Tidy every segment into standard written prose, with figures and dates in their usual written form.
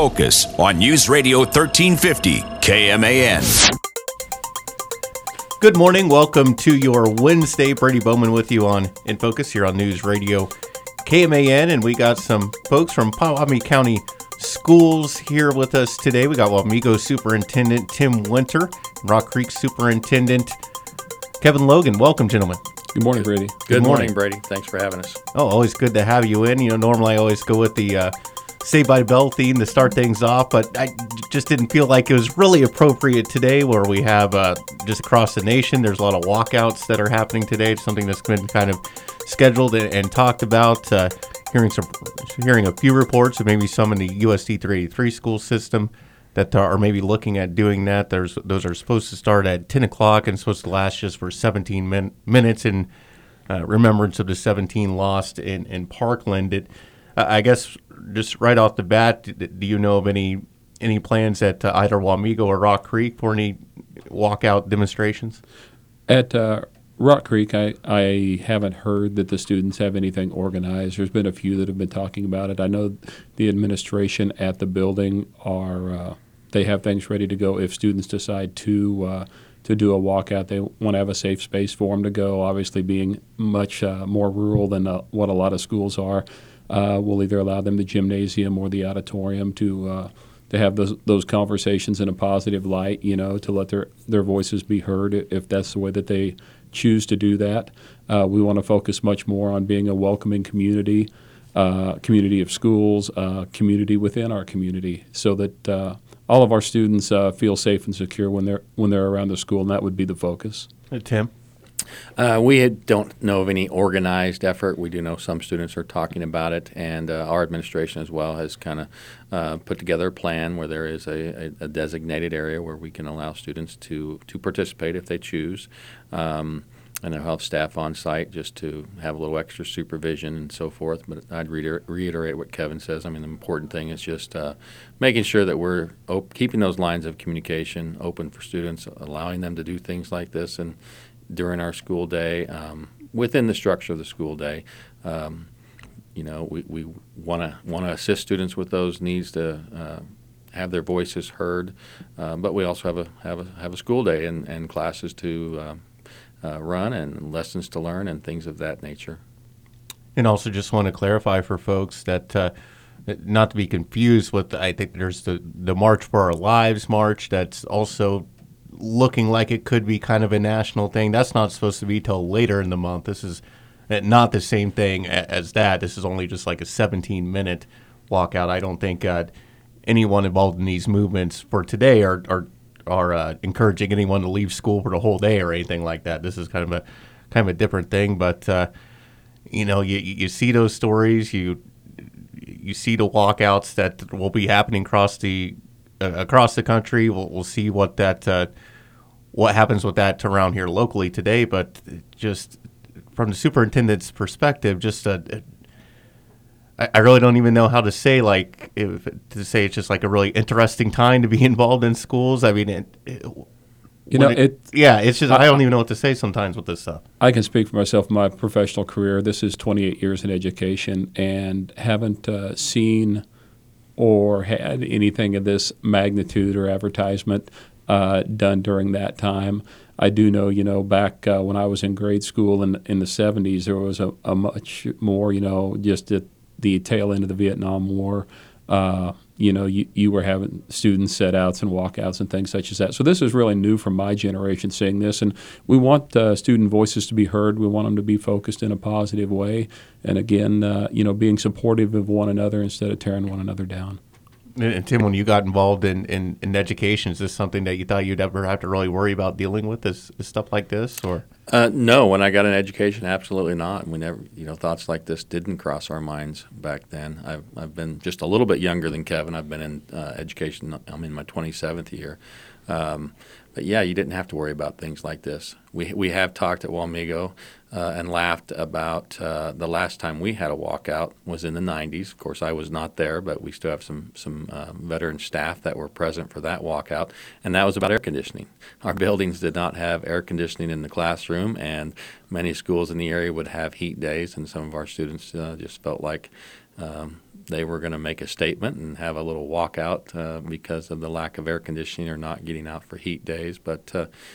Focus on News Radio 1350 KMAN. Good morning. Welcome to your Wednesday. Brady Bowman with you on In Focus here on News Radio KMAN. And we got some folks from Potawatomi County Schools here with us today. We got Wamego Superintendent Tim Winter, Rock Creek Superintendent Kevin Logan. Welcome, gentlemen. Good morning, Brady. Good morning, Brady. Thanks for having us. Oh, always good to have you in. You know, normally I always go with the Saved by the Bell theme to start things off, but I just didn't feel like it was really appropriate today where we have just across the nation, there's a lot of walkouts that are happening today. It's something that's been kind of scheduled and talked about. Hearing a few reports of maybe some in the USD 383 school system that are maybe looking at doing that. Those are supposed to start at 10 o'clock and supposed to last just for 17 minutes in remembrance of the 17 lost in Parkland. I guess just right off the bat, do you know of any plans at either Wamego or Rock Creek for any walkout demonstrations? At Rock Creek, I haven't heard that the students have anything organized. There's been a few that have been talking about it. I know the administration at the building they have things ready to go if students decide to do a walkout. They want to have a safe space for them to go. Obviously, being much more rural than what a lot of schools are, we'll either allow them the gymnasium or the auditorium to have those conversations in a positive light, to let their voices be heard if that's the way that they choose to do that. We want to focus much more on being a welcoming community, community of schools, community within our community, so that all of our students feel safe and secure when they're around the school, and that would be the focus. Tim? We don't know of any organized effort. We do know some students are talking about it, and our administration as well has kind of put together a plan where there is a designated area where we can allow students to participate if they choose. And they'll have staff on site just to have a little extra supervision and so forth. But I'd reiterate what Kevin says. I mean, the important thing is just making sure that we're keeping those lines of communication open for students, allowing them to do things like this and during our school day, within the structure of the school day. We want to assist students with those needs to have their voices heard, but we also have a school day and classes to run and lessons to learn and things of that nature. And also just want to clarify for folks that not to be confused with, I think there's the March for Our Lives march that's also looking like it could be kind of a national thing. That's not supposed to be till later in the month. This is not the same thing as that. This is only just like a 17-minute walkout. I don't think anyone involved in these movements for today are encouraging anyone to leave school for the whole day or anything like that. This is kind of a different thing. But you see those stories. You see the walkouts that will be happening across the country. We'll see what happens with that around here locally today. But just from the superintendent's perspective, just I really don't even know how to say it's just like a really interesting time to be involved in schools. I mean, it's just I don't even know what to say sometimes with this stuff. I can speak for myself in my professional career. This is 28 years in education and haven't seen or had anything of this magnitude or advertisement done during that time. I do know, back when I was in grade school in the 70s, there was a much more, just at the tail end of the Vietnam War, you were having students set outs and walkouts and things such as that. So this is really new from my generation seeing this, and we want student voices to be heard. We want them to be focused in a positive way, and again, being supportive of one another instead of tearing one another down. And Tim, when you got involved in education, is this something that you thought you'd ever have to really worry about dealing with, is stuff like this, or? No, when I got in education, absolutely not. We never, thoughts like this didn't cross our minds back then. I've been just a little bit younger than Kevin. I've been in education. I'm in my 27th year. But yeah, you didn't have to worry about things like this. We have talked at Wamego and laughed about the last time we had a walkout was in the 90s. Of course, I was not there, but we still have some veteran staff that were present for that walkout, and that was about air conditioning. Our buildings did not have air conditioning in the classroom, and many schools in the area would have heat days, and some of our students just felt like they were going to make a statement and have a little walkout because of the lack of air conditioning or not getting out for heat days. But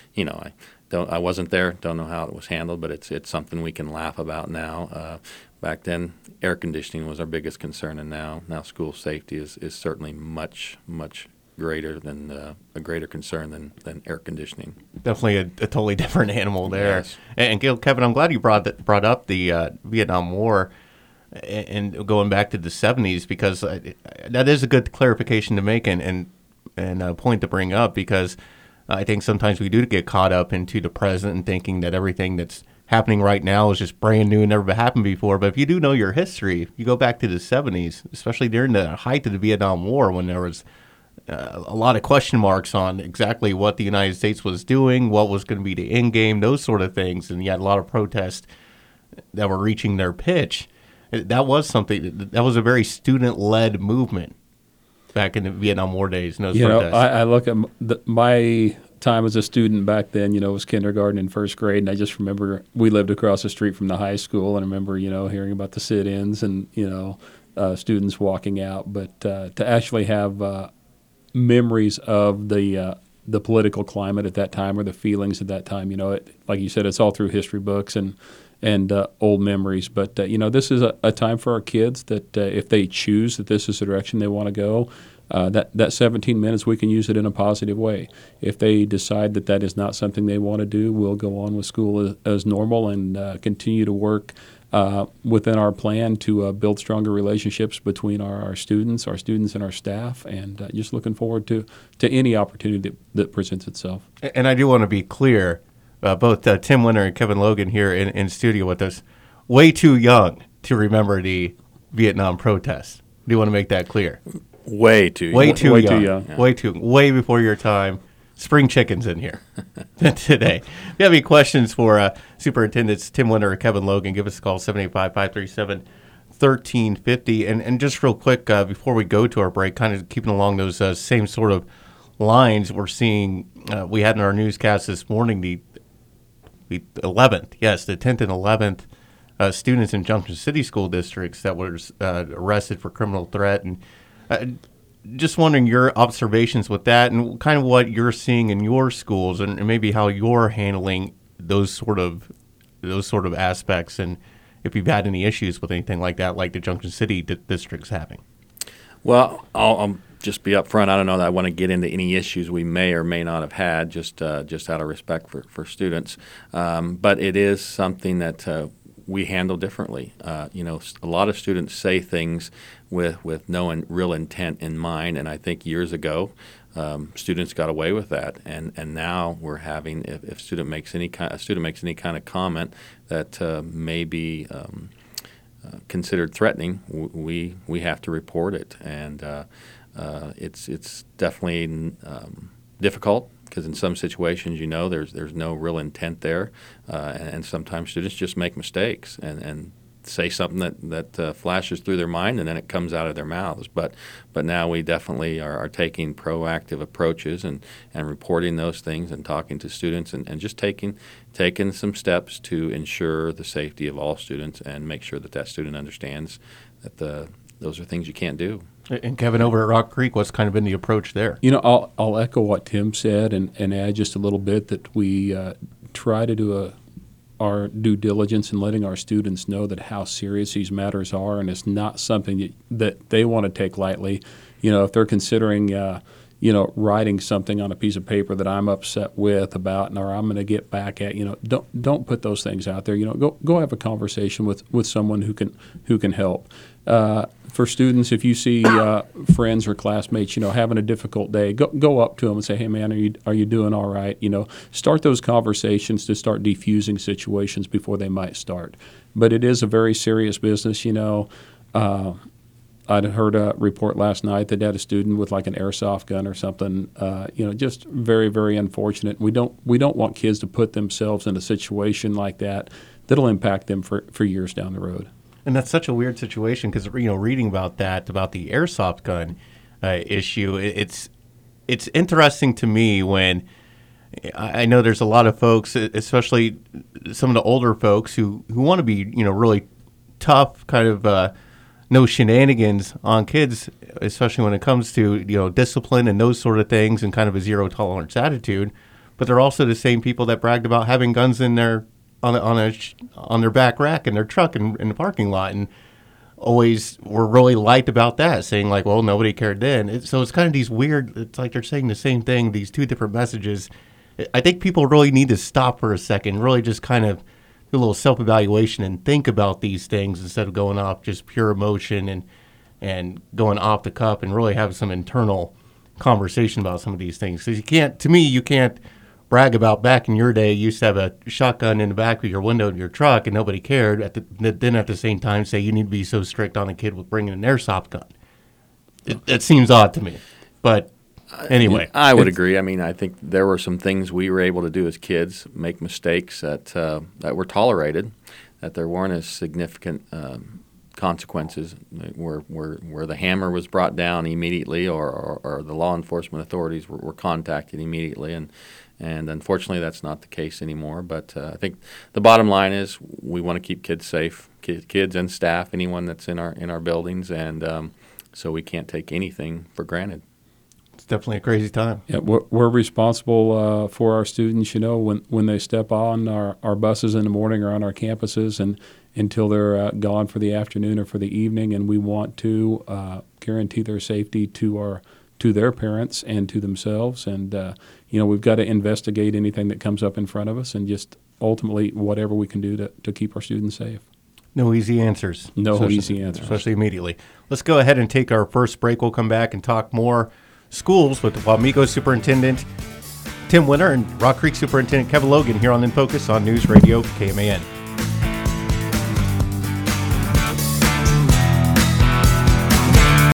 I wasn't there. Don't know how it was handled, but it's something we can laugh about now. Back then, air conditioning was our biggest concern, and now school safety is certainly much greater than a greater concern than air conditioning. Definitely a totally different animal there. Yes. And Kevin, I'm glad you brought up the Vietnam War and going back to the 70s, because that is a good clarification to make and a point to bring up, because I think sometimes we do get caught up into the present and thinking that everything that's happening right now is just brand new and never happened before. But if you do know your history, you go back to the 70s, especially during the height of the Vietnam War, when there was a lot of question marks on exactly what the United States was doing, what was going to be the end game, those sort of things. And you had a lot of protests that were reaching their pitch. That was a very student-led movement back in the Vietnam War days. And those protests. I look at my time as a student back then, was kindergarten and first grade, and I just remember we lived across the street from the high school, and I remember, hearing about the sit-ins and, students walking out. But to actually have memories of the political climate at that time, or the feelings at that time, like you said, it's all through history books and old memories. But, this is a time for our kids that if they choose that this is the direction they want to go, that 17 minutes, we can use it in a positive way. If they decide that is not something they want to do, we'll go on with school as normal and continue to work within our plan to build stronger relationships between our students and our staff, and just looking forward to any opportunity that presents itself. And I do want to be clear, both Tim Winter and Kevin Logan here in studio with us, way too young to remember the Vietnam protests. Do you want to make that clear? Way too young. Way before your time. Spring chickens in here today. If you have any questions for Superintendents Tim Winter or Kevin Logan, give us a call, 785-537-1350. And just real quick, before we go to our break, kind of keeping along those same sort of lines, we're seeing, we had in our newscast this morning the 11th, yes, the 10th and 11th students in Junction City school districts that were arrested for criminal threat. And just wondering your observations with that and kind of what you're seeing in your schools and maybe how you're handling those sort of aspects, and if you've had any issues with anything like that, like the Junction City district's having. Well, I'll just be upfront. I don't know that I want to get into any issues we may or may not have had, just out of respect for students. But it is something that we handle differently. A lot of students say things with no real intent in mind, and I think years ago students got away with that, and now we're having, if a student makes any kind of comment that may be considered threatening, we have to report it, and it's definitely difficult. Because in some situations, there's no real intent there, and sometimes students just make mistakes and say something that flashes through their mind, and then it comes out of their mouths. But now we definitely are taking proactive approaches and reporting those things and talking to students and just taking some steps to ensure the safety of all students and make sure that student understands that those are things you can't do. And Kevin, over at Rock Creek, what's kind of been the approach there? I'll echo what Tim said and add just a little bit that we try to do our due diligence in letting our students know that how serious these matters are, and it's not something that they want to take lightly. If they're considering writing something on a piece of paper that I'm upset with about, or I'm going to get back at, don't put those things out there. Go have a conversation with someone who can help. For students, if you see friends or classmates, having a difficult day, go up to them and say, "Hey, man, are you doing all right?" Start those conversations to start defusing situations before they might start. But it is a very serious business. I'd heard a report last night that had a student with like an airsoft gun or something. Just very, very unfortunate. We don't want kids to put themselves in a situation like that that'll impact them for years down the road. And that's such a weird situation because, reading about the airsoft gun issue, it's interesting to me when I know there's a lot of folks, especially some of the older folks who want to be, really tough, kind of no shenanigans on kids, especially when it comes to discipline and those sort of things, and kind of a zero tolerance attitude. But they're also the same people that bragged about having guns in their on their back rack in their truck in the parking lot, and always were really light about that, saying like, well, nobody cared then. So it's kind of these weird. It's like they're saying the same thing, these two different messages. I think people really need to stop for a second, really just kind of do a little self-evaluation and think about these things instead of going off just pure emotion and going off the cuff, and really have some internal conversation about some of these things. Because you can't brag about back in your day, you used to have a shotgun in the back of your window of your truck and nobody cared. Then at the same time say you need to be so strict on a kid with bringing an airsoft gun. It seems odd to me. But anyway. I would agree. I mean, I think there were some things we were able to do as kids, make mistakes that were tolerated, that there weren't as significant consequences where the hammer was brought down immediately, or the law enforcement authorities were contacted immediately. And unfortunately, that's not the case anymore. But I think the bottom line is we want to keep kids safe, kids and staff, anyone that's in our buildings, and so we can't take anything for granted. It's definitely a crazy time. Yeah, we're responsible for our students, when they step on our buses in the morning or on our campuses, and until they're gone for the afternoon or for the evening, and we want to guarantee their safety to their parents and to themselves. And we've got to investigate anything that comes up in front of us, and just ultimately whatever we can do to keep our students safe. No easy answers. Easy answers. Especially immediately. Let's go ahead and take our first break. We'll come back and talk more schools with the Wamego Superintendent Tim Winter and Rock Creek Superintendent Kevin Logan here on In Focus on News Radio KMAN.